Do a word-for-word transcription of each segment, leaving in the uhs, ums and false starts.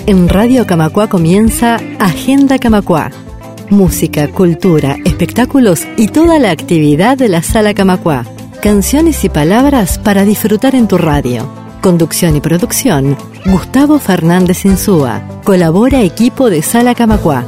En Radio Camacuá comienza Agenda Camacuá. Música, cultura, espectáculos y toda la actividad de la Sala Camacuá. Canciones y palabras para disfrutar en tu radio. Conducción y producción, Gustavo Fernández Insúa. Colabora equipo de Sala Camacuá.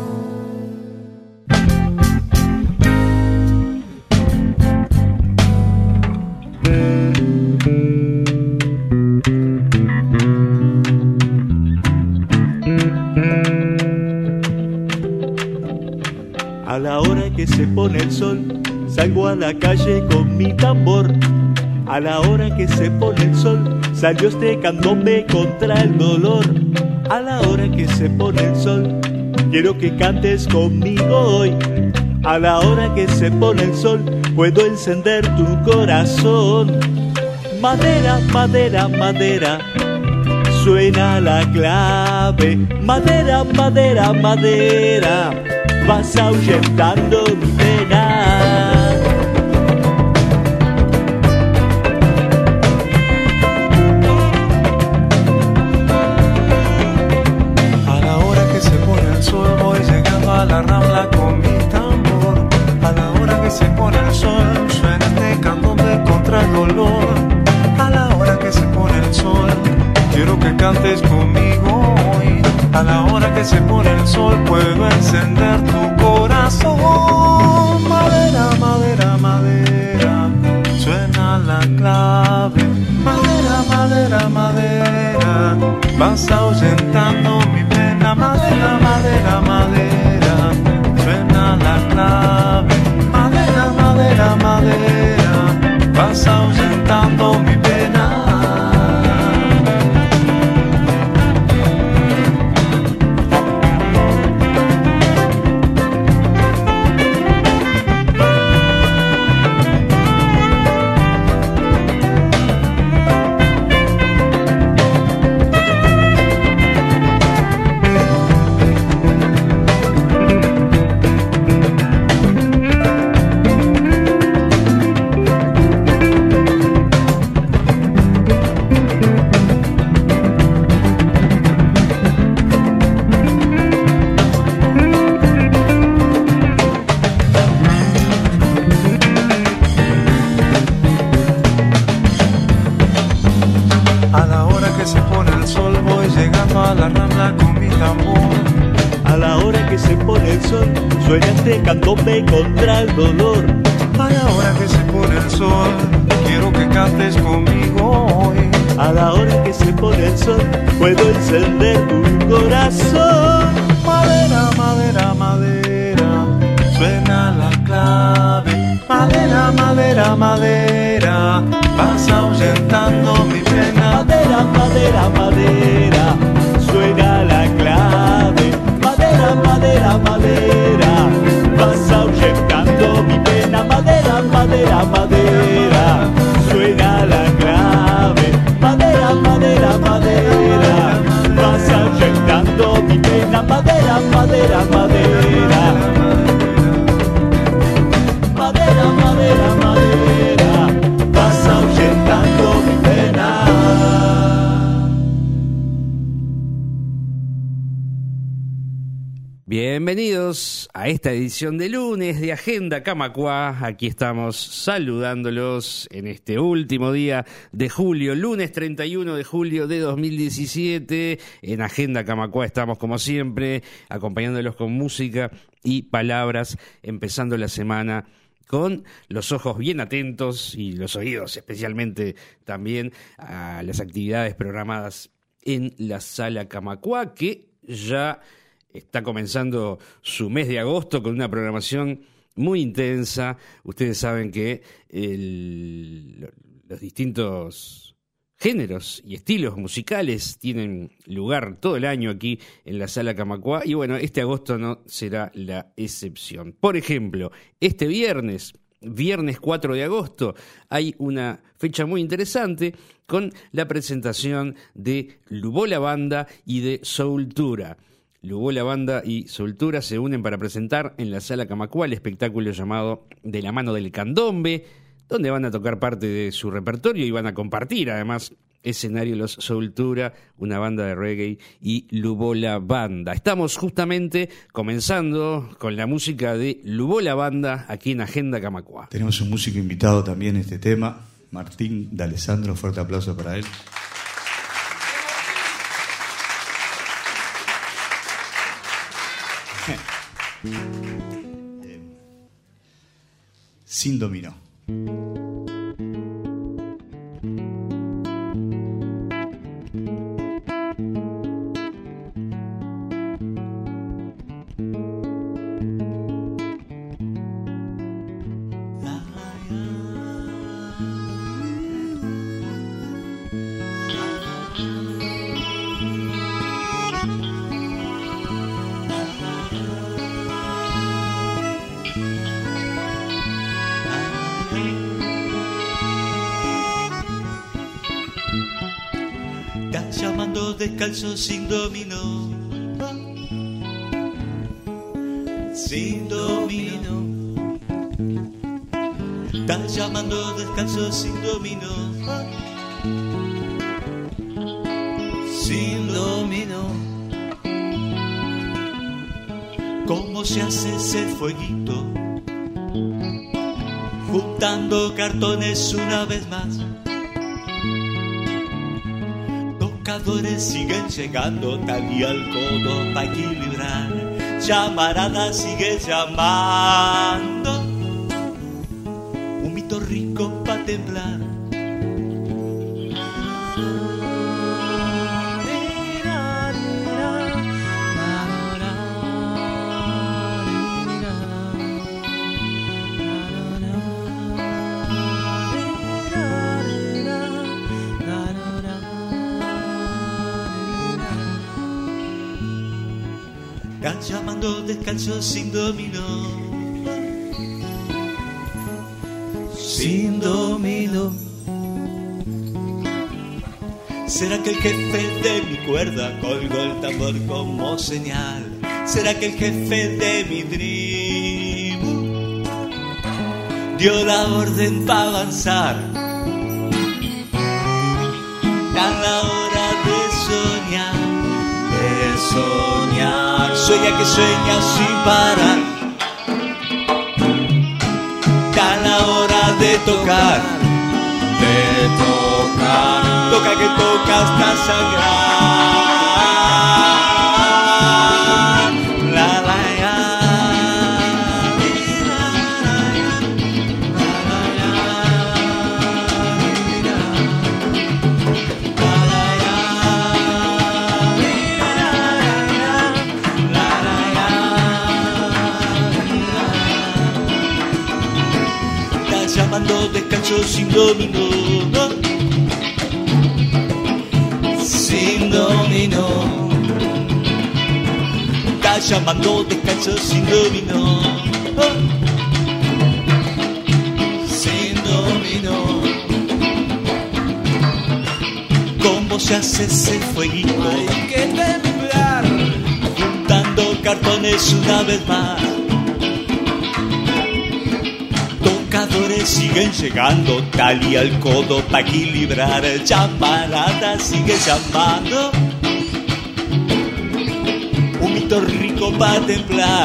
A la hora que se pone el sol, salgo a la calle con mi tambor. A la hora que se pone el sol, salió este candombe contra el dolor. A la hora que se pone el sol, quiero que cantes conmigo hoy. A la hora que se pone el sol, puedo encender tu corazón. Madera, madera, madera, suena la clave. Madera, madera, madera, vas ahuyentando mi pena. A la hora que se pone el sol voy llegando a la rambla con mi tambor. A la hora que se pone el sol suena este candombe contra el dolor. A la hora que se pone el sol quiero que cantes conmigo hoy. A la hora que se pone el sol puedo encender tu corazón. Madera, madera, madera, suena la clave. Madera, madera, madera, vas ahuyentando mi pena. Madera, madera, madera, suena la clave. Madera, madera, madera, vas ahuyentando mi pena. Suena este candombe contra el dolor. A la hora que se pone el sol, quiero que cantes conmigo hoy. A la hora que se pone el sol, puedo encender tu corazón. Madera, madera, madera, suena la clave. Madera, madera, madera, vas ahuyentando mi pena. Madera, madera, madera, suena la clave. Madera, madera, madera, vas ahuyentando mi pena. Madera, madera, madera, suena la clave. Madera, madera, madera, vas ahuyentando mi pena. Madera, madera, madera, madera, madera, madera, vas ahuyentando mi pena. Bienvenidos a esta edición de lunes de Agenda Camacuá. Aquí estamos saludándolos en este último día de julio, lunes treinta y uno de julio de dos mil diecisiete. En Agenda Camacuá estamos como siempre acompañándolos con música y palabras, empezando la semana con los ojos bien atentos y los oídos especialmente también a las actividades programadas en la Sala Camacuá, que ya está comenzando su mes de agosto con una programación muy intensa. Ustedes saben que el, los distintos géneros y estilos musicales tienen lugar todo el año aquí en la Sala Camacuá. Y bueno, este agosto no será la excepción. Por ejemplo, este viernes, viernes cuatro de agosto, hay una fecha muy interesante con la presentación de Lubó la Banda y de Soultura. Lubó la Banda y Soultura se unen para presentar en la Sala Camacuá el espectáculo llamado De la mano del candombe, donde van a tocar parte de su repertorio y van a compartir además escenario los Soultura, una banda de reggae, y Lubola Banda. Estamos justamente comenzando con la música de Lubola Banda aquí en Agenda Camacuá. Tenemos un músico invitado también en este tema, Martín D'Alessandro, fuerte aplauso para él. Sin dominó. Descalzo sin dominó, sin dominó. Estás llamando descalzo sin dominó, sin dominó. ¿Cómo se hace ese fueguito? Juntando cartones una vez más. Siguen llegando tal y al codo para equilibrar. Llamarada sigue llamando. Un mito rico para temblar. Estás llamando descalzo sin dominó, sin dominó. ¿Será que el jefe de mi cuerda colgó el tambor como señal? ¿Será que el jefe de mi tribu dio la orden para avanzar? Está la hora de soñar, de soñar. Sueña que sueña sin parar. Da la hora de tocar, de tocar. Toca que toca hasta sangrar. La la descalzo sin dominó, sin dominó. Está llamando descalzo sin dominó, sin dominó. ¿Cómo se hace ese fueguito? Hay que temblar. Juntando cartones una vez más. Siguen llegando tal y al codo para equilibrar. Llamarada sigue llamando. Un mito rico para templar.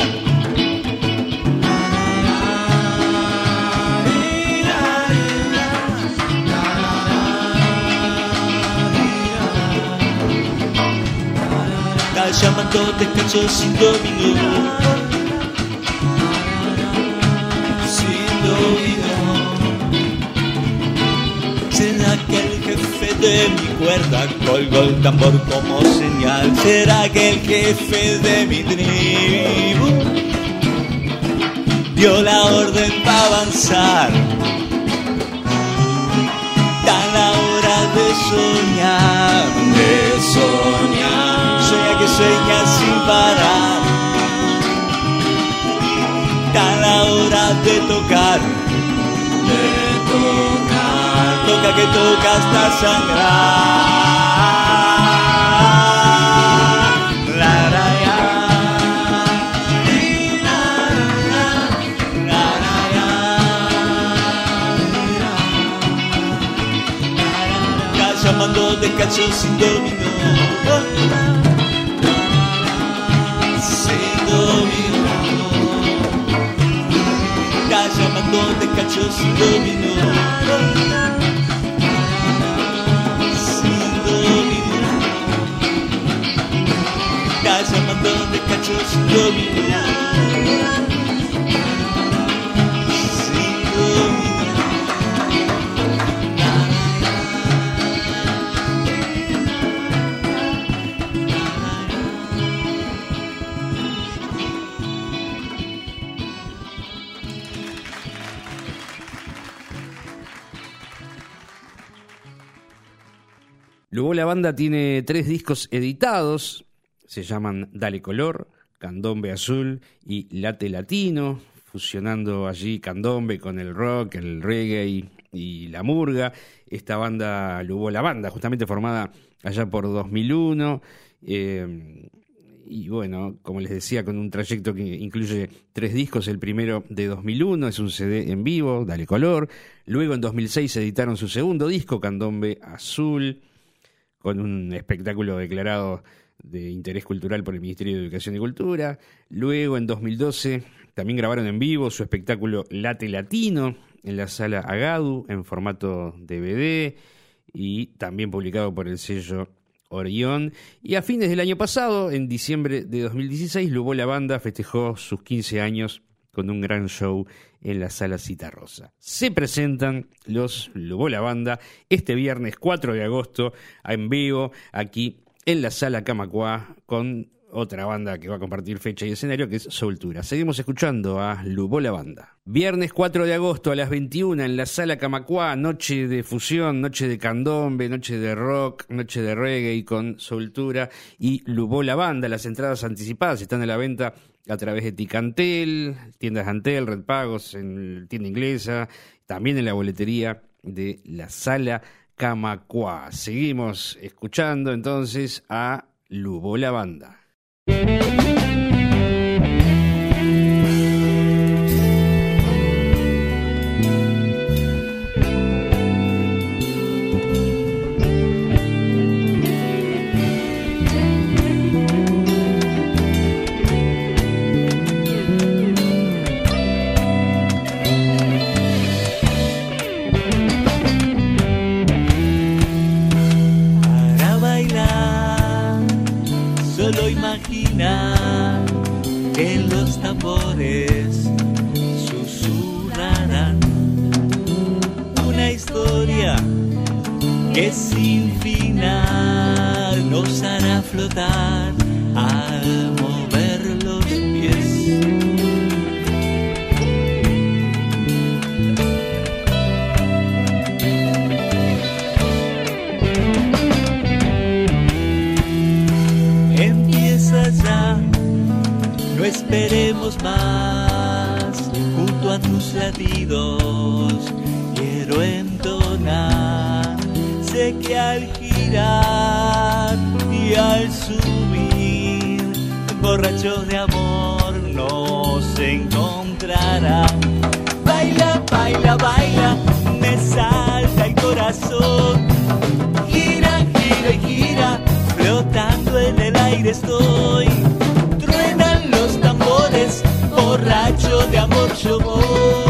Está llamando descanso sin dominó. ¿Será que el jefe de mi cuerda colgó el tambor como señal? ¿Será que el jefe de mi tribu dio la orden para avanzar? Da la hora de soñar, de soñar. Sueña que sueña sin parar. Da la hora de tocar, de tocar. Toca que toca hasta sangrar. La, la, ya. La, la, ya. Está llamando cacho sin dominó. Sin dominó. Calla mandón de cacho sin dominó. Sin dominó. Calla mandón de cacho sin dominó. Luego la banda tiene tres discos editados, se llaman Dale Color, Candombe Azul y Late Latino, fusionando allí candombe con el rock, el reggae y la murga. Esta banda, Lugo la Banda, justamente formada allá por dos mil uno, eh, y bueno, como les decía, con un trayecto que incluye tres discos. El primero de dos mil uno es un C D en vivo, Dale Color. Luego en dos mil seis editaron su segundo disco, Candombe Azul, con un espectáculo declarado de interés cultural por el Ministerio de Educación y Cultura. Luego, en dos mil doce, también grabaron en vivo su espectáculo Late Latino en la Sala Agadu, en formato D V D, y también publicado por el sello Orión. Y a fines del año pasado, en diciembre de dos mil dieciséis, Lugo la Banda festejó sus quince años con un gran show en la Sala Citarrosa. Se presentan los Lugo la Banda este viernes cuatro de agosto en vivo aquí en la Sala Camacuá con otra banda que va a compartir fecha y escenario, que es Soultura. Seguimos escuchando a Lugo la Banda. Viernes cuatro de agosto a las veintiuna en la Sala Camacuá, noche de fusión, noche de candombe, noche de rock, noche de reggae con Soultura y Lugo la Banda. Las entradas anticipadas están a la venta a través de Ticantel, tiendas Antel, Red Pagos, en tienda inglesa, también en la boletería de la Sala Camacuá. Seguimos escuchando entonces a Lugo la Banda. Que los tambores susurrarán una historia que sin final nos hará flotar al mover los pies. Empieza ya, no esperemos más. Junto a tus latidos quiero entonar. Sé que al girar y al subir, borrachos de amor nos encontrarán. Baila, baila, baila, me salta el corazón. Gira, gira y gira, flotando en el aire estoy. Truenan los tambores, borracho de amor yo voy.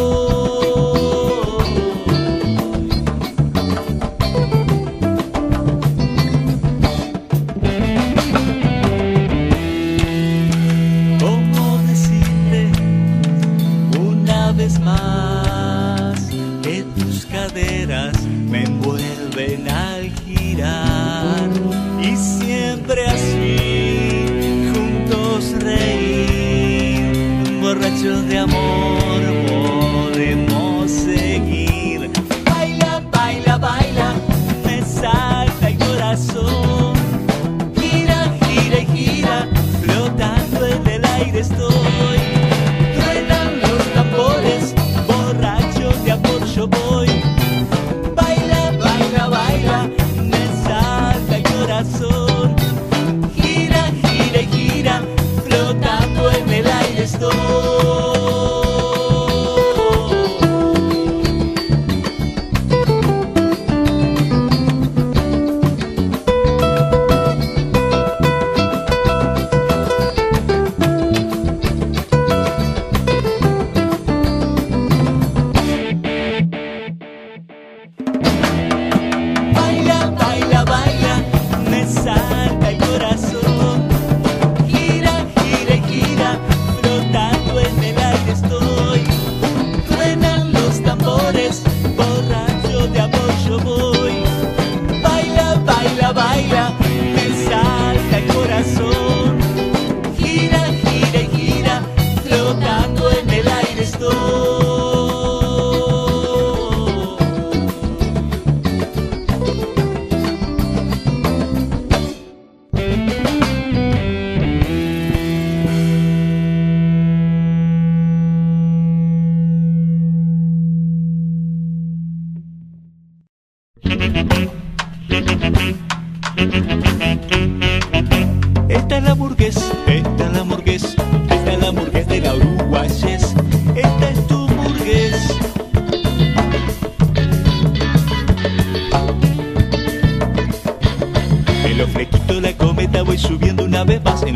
¿Cómo decirte una vez más que tus caderas me envuelven al girar? Y siempre así, juntos reír, borrachos de amor podemos seguir. Baila, baila, baila, me salta el corazón. Gira, gira y gira, flotando en el aire estoy. Truenan los tambores, borrachos de amor yo voy. Baila, baila, baila, me salta el corazón. Gira, gira y gira, flotando en el aire estoy.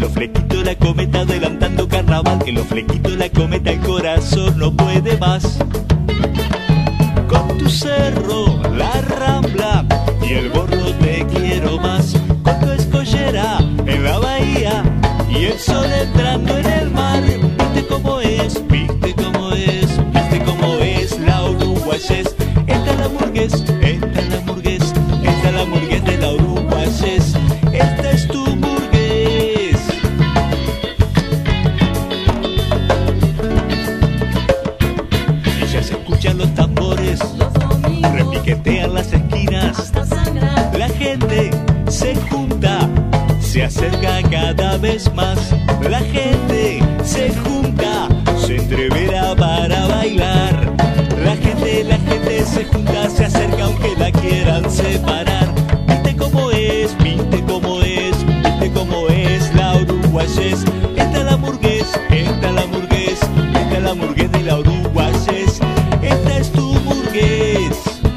los flequitos la cometa adelantando carnaval, que los flequitos la cometa el corazón no puede más. Con tu cerro, la Rambla y el Borro te quiero más. Con tu escollera en la bahía y el sol entrando en el mar. Viste cómo es, viste cómo es, viste cómo es la uruguayés. Esta es la burgués, esta es la burgués, esta es la burgués de la uruguayés. Esta es tu burgués. Y ya se escuchan los tambores, repiquetean las esquinas. La gente se junta, se acerca cada vez más. La gente se junta, se entrevera para bailar. La gente, la gente se junta, se acerca aunque la quieran separar. Viste cómo es, viste cómo es, viste cómo es la uruguayés. Esta es la burgués, esta es la burgués, esta es la burgués de la uruguayés. Esta es tu burgués.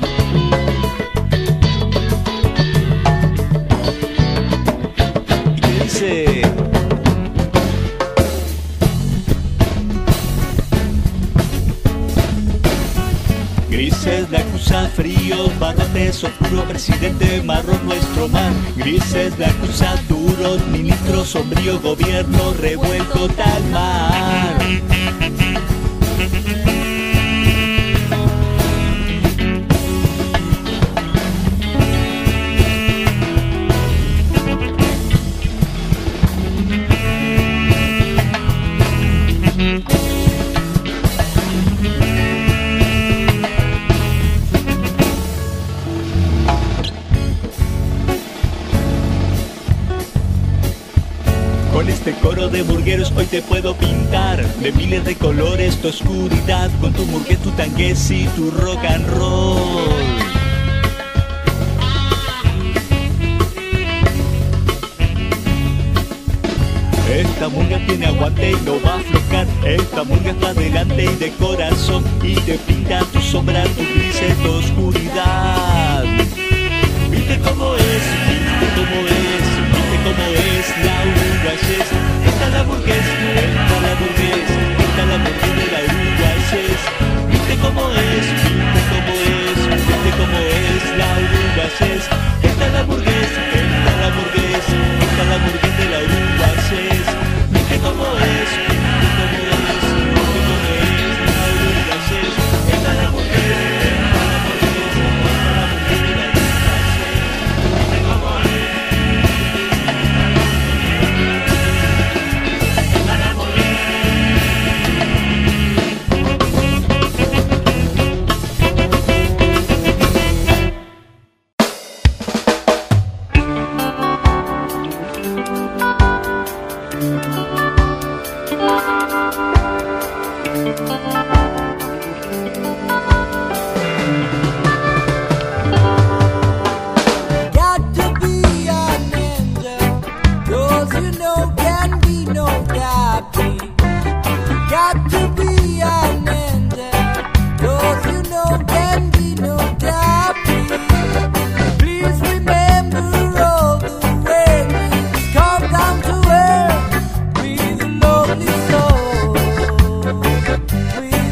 ¿Y qué dice? Grises la acusa frío, barrotes oscuro, presidente marrón nuestro mar. Grises la acusa duro, ministro sombrío, gobierno revuelto tal mar. Con este coro de burgueros hoy te puedo pintar de miles de colores tu oscuridad, con tu burgués, tu tangués y tu rock and roll. Esta murga tiene aguante y no va a aflojar. Esta murga está adelante y de corazón, y te pinta tu sombra, tu grises, tu oscuridad. Viste cómo es, viste cómo es, viste cómo es la uruguayés. Esta es la burgués, esta es la burgués, esta es la burgués de la uruguayés. Viste cómo es, viste cómo es, viste cómo es la uruguayés. Esta es la burgués, esta es la burgués, esta es la burgués de la uruguayés. Viste cómo es, viste cómo es, viste cómo es la uruguayés. Esta es la burgués, esta es la burgués, esta es la burgués de la uruguayés. Viste cómo es. We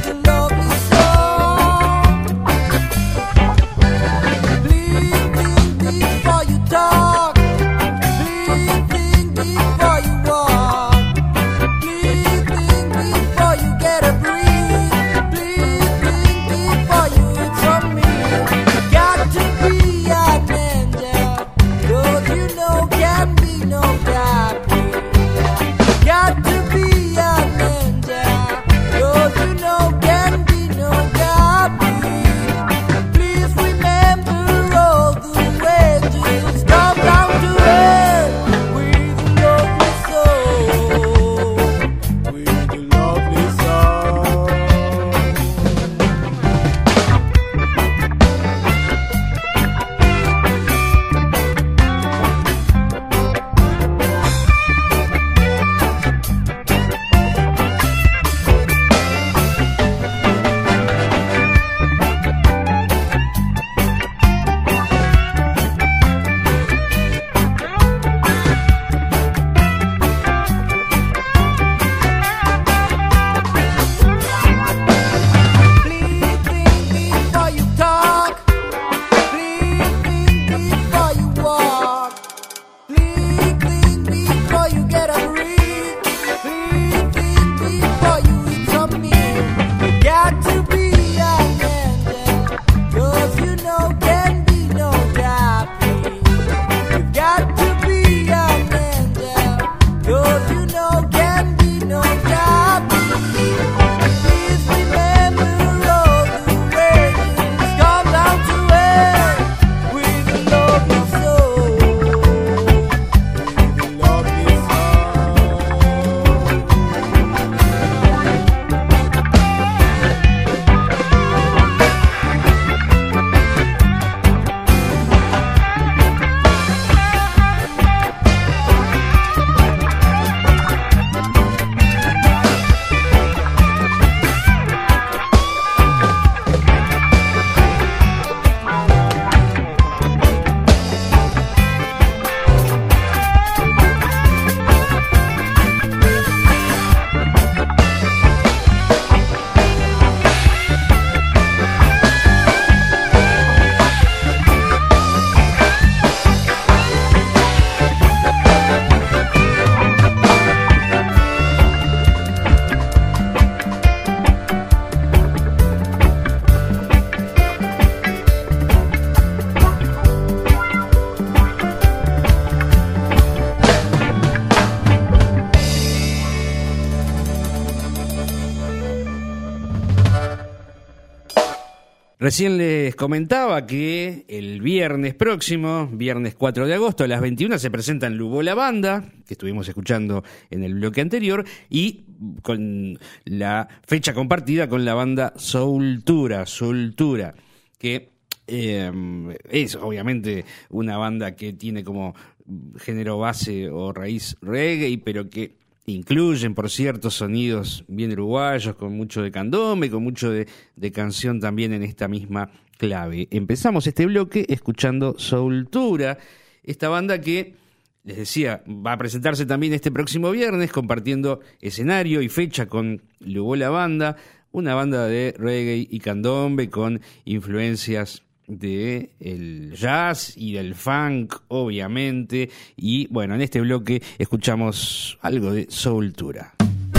Recién les comentaba que el viernes próximo, viernes cuatro de agosto, a las veintiuna, se presenta en Lugo la banda, que estuvimos escuchando en el bloque anterior, y con la fecha compartida con la banda Soultura, Soultura, que eh, es obviamente una banda que tiene como género base o raíz reggae, pero que incluyen, por cierto, sonidos bien uruguayos, con mucho de candombe, con mucho de, de canción también en esta misma clave. Empezamos este bloque escuchando Soultura, esta banda que, les decía, va a presentarse también este próximo viernes, compartiendo escenario y fecha con Lugo la banda, una banda de reggae y candombe con influencias de el jazz y del funk, obviamente, y bueno, en este bloque escuchamos algo de Soultura.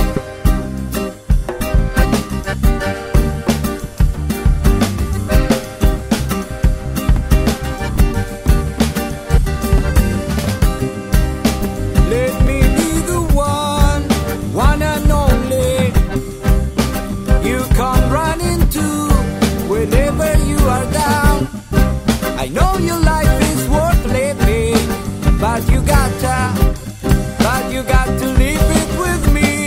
I know your life is worth living, but you gotta, but you got to live it with me.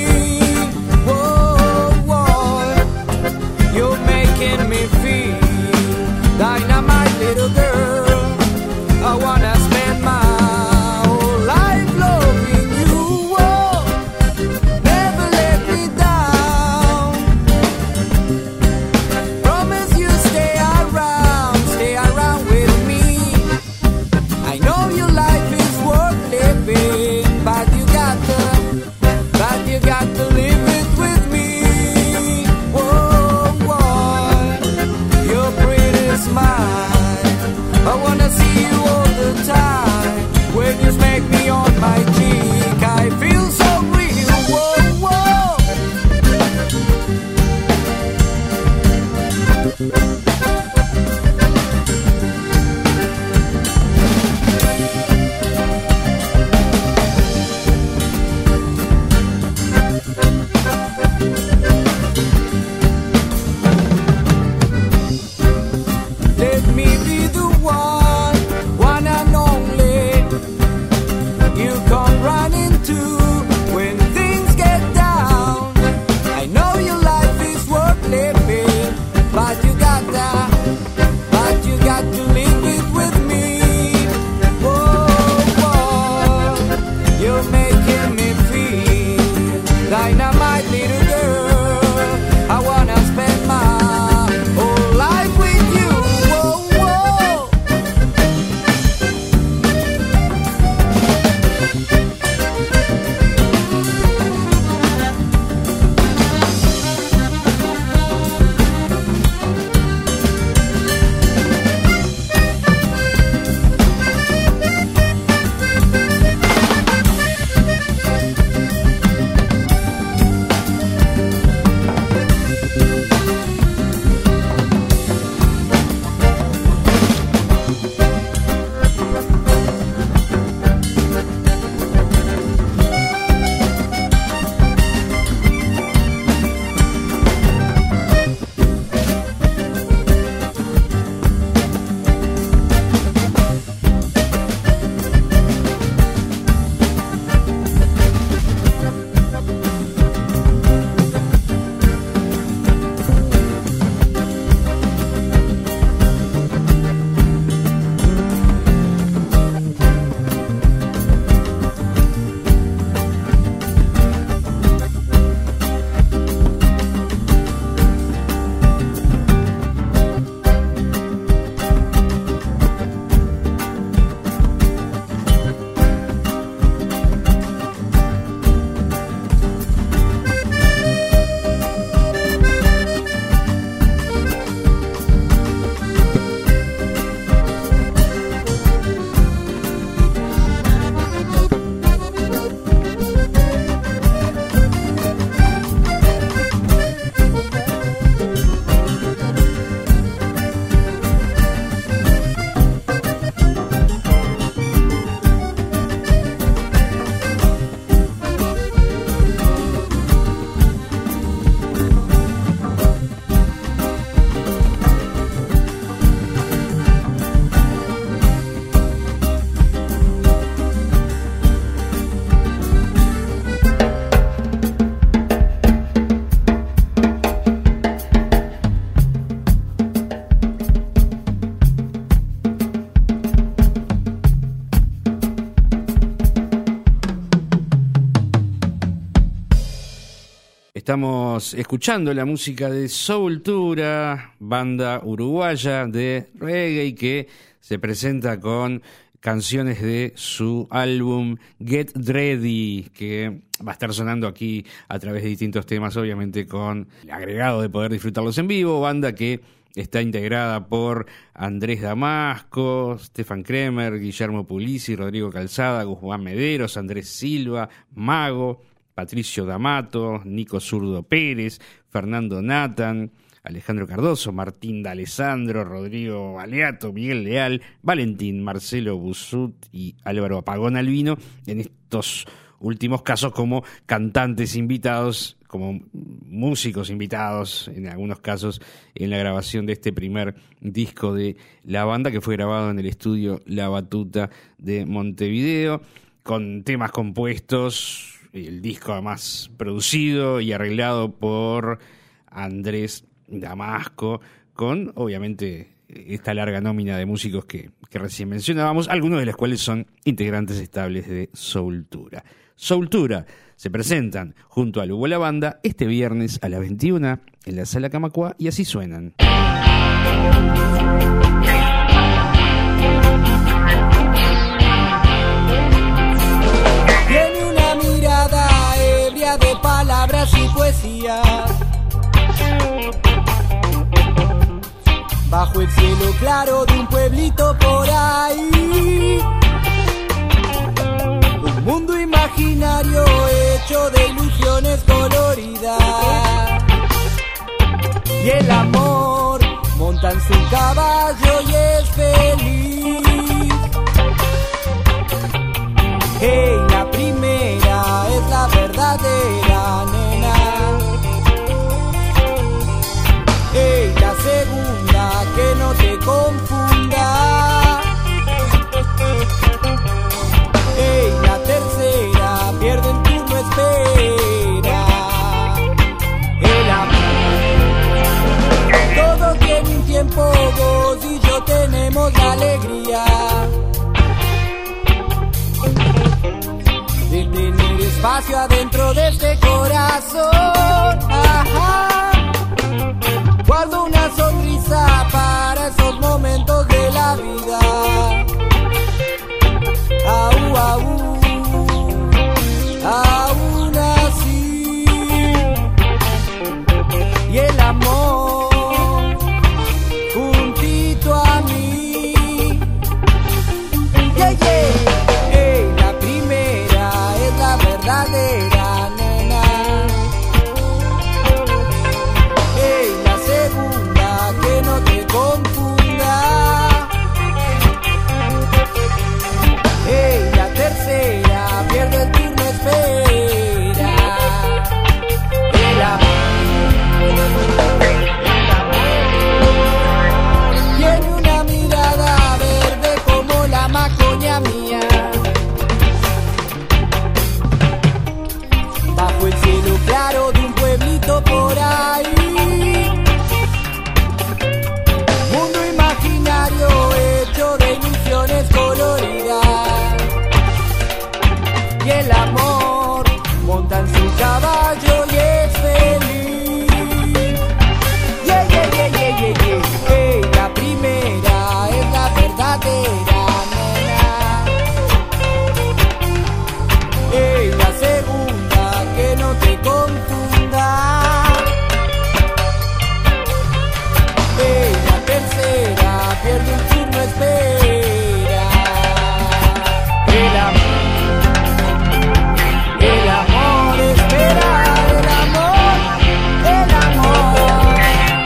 Estamos escuchando la música de Soultura, banda uruguaya de reggae que se presenta con canciones de su álbum Get Ready, que va a estar sonando aquí a través de distintos temas, obviamente con el agregado de poder disfrutarlos en vivo. Banda que está integrada por Andrés Damasco, Stefan Kremer, Guillermo Pulisi, Rodrigo Calzada, Guzmán Mederos, Andrés Silva, Mago, Patricio D'Amato, Nico Zurdo Pérez, Fernando Nathan, Alejandro Cardoso, Martín D'Alessandro, Rodrigo Baleato, Miguel Leal, Valentín, Marcelo Busut y Álvaro Apagón Albino, en estos últimos casos como cantantes invitados, como músicos invitados, en algunos casos en la grabación de este primer disco de la banda, que fue grabado en el estudio La Batuta de Montevideo, con temas compuestos, el disco además producido y arreglado por Andrés Damasco, con obviamente esta larga nómina de músicos que, que recién mencionábamos, algunos de los cuales son integrantes estables de Soultura. Soultura se presentan junto a Lugo La Banda este viernes a las veintiuna en la Sala Camacuá y así suenan. Tiene una mirada ebria de palabras y poesía. Bajo el cielo claro de un pueblito por ahí, un mundo imaginario hecho de ilusiones coloridas. Y el amor monta en su caballo y es feliz. Hey, la primera es la verdadera, nena. Hey, la segunda, que no te confunda. Hey, la tercera, pierde el turno, espera. El amor, todo tiene un tiempo, vos y yo tenemos la alegría de tener espacio adentro de este corazón. Ajá. Guardo una sonrisa para esos momentos de la vida. Au, au, aún así. Y el amor juntito a mí. Yeah, yeah. Hey, la primera es la verdadera, nena. Hey, la segunda, que no te confunda. Hey, la tercera, pierde el turno, espera. El amor, tiene una mirada verde como la macoña mía. Bajo el cielo claro de un pueblito por ahí, mundo imaginario hecho de ilusiones coloridas. Y el amor monta en su caballo y es feliz. Yeah, yeah, yeah, yeah, yeah, yeah. Hey, la primera es la verdadera, nena. Hey, la segunda, que no te confunda. Hey, la tercera, pierde un turno, espera. El amor, el amor espera, el amor, el amor.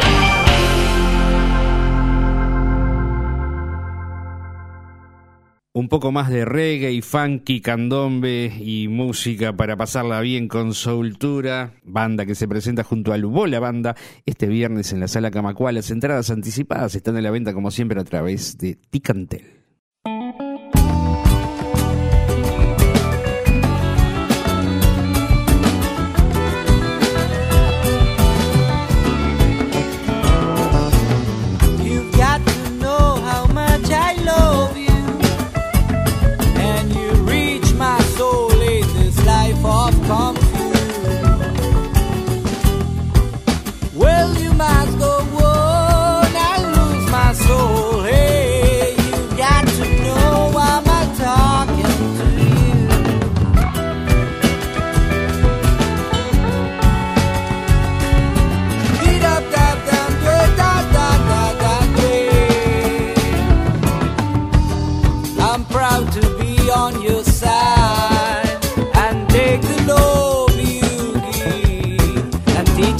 Un poco más de reggae, funky, candombe y música para pasarla bien con Soultura, banda que se presenta junto a Lugo La Banda este viernes en la Sala Camacuá. Las entradas anticipadas están a la venta como siempre a través de Ticantel. You've got to know how much I love you, and you reach my soul in this life of confusion.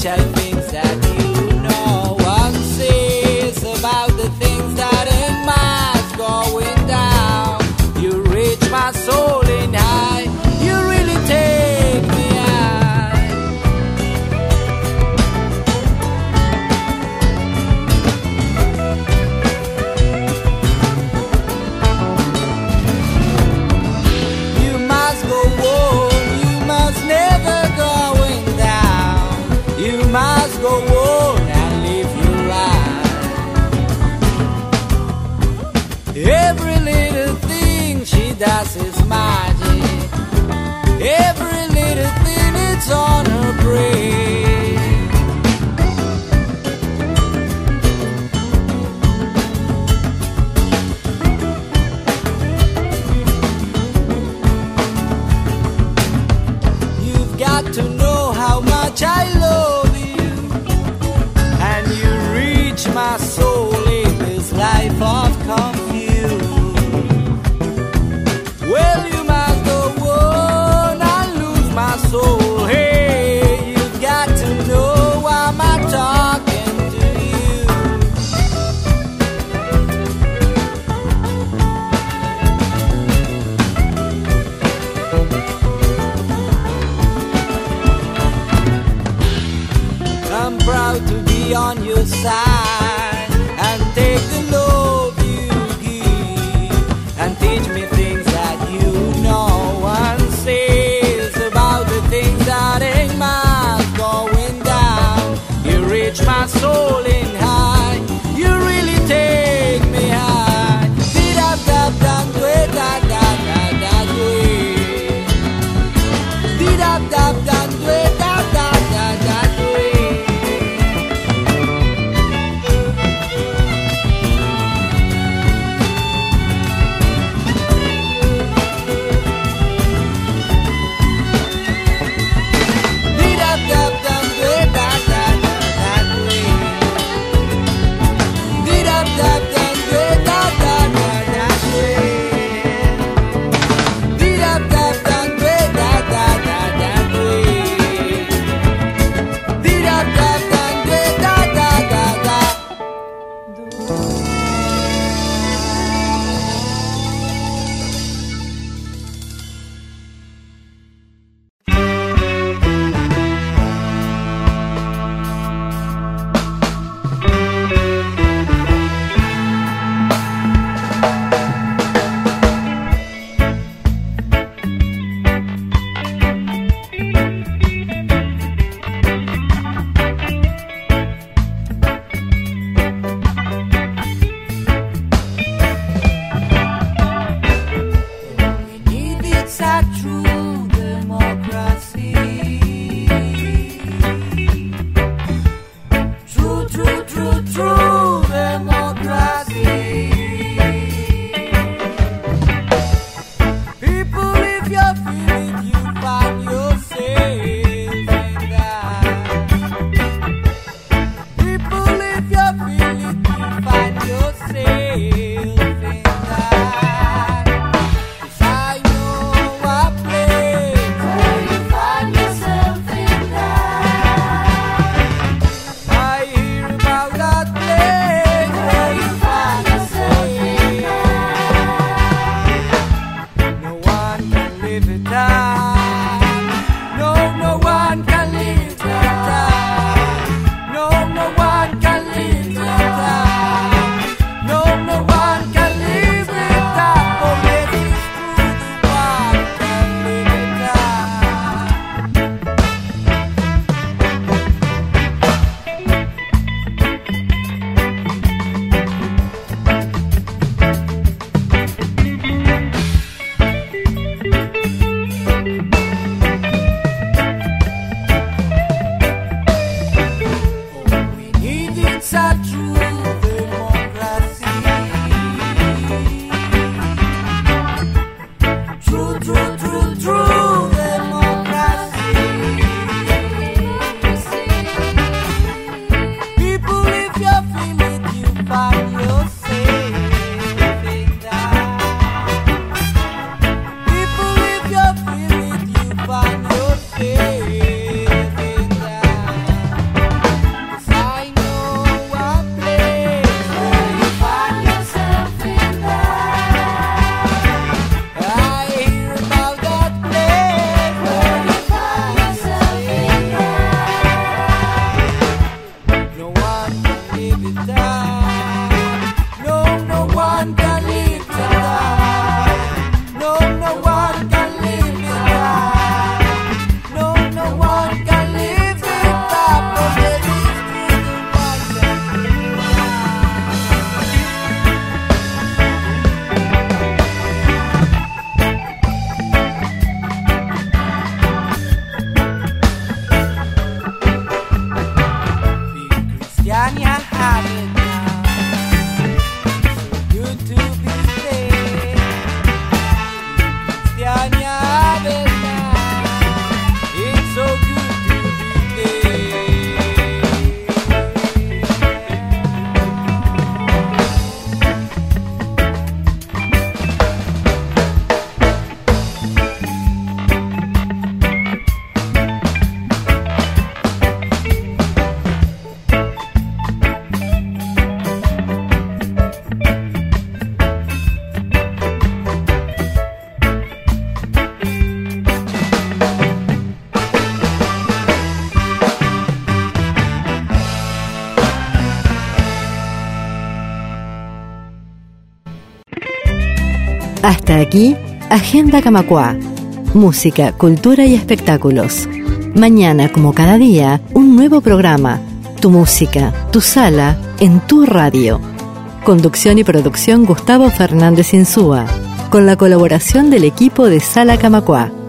reach out things that you know. One says about the things that ain't much going down. You reach my soul in high. You really take me high. You must go on. You must never going down. You must go on and live your life. Every little thing she does is magic. Every little thing it's on her brain. You've got to know how much I love you, and you reach my soul in this life of confusion. Well, you must go on and lose my soul. Hey, you've got to know why I'm talking to you. I'm proud to be on your side and take the love you give and teach me things that you know. One says about the things that ain't much going down. You reach my soul in high. You really take me high. Dee-dap-dap-dam-dwe-da-da-da-da-dwe. Dee-dap-dap-dam-dwe-da-da-da-da-dwe. Dee-dap-dap-dam-dwe-da-da-da-da-dwe. Hasta aquí, Agenda Camacuá. Música, cultura y espectáculos. Mañana, como cada día, un nuevo programa. Tu música, tu sala, en tu radio. Conducción y producción Gustavo Fernández Insúa, con la colaboración del equipo de Sala Camacuá.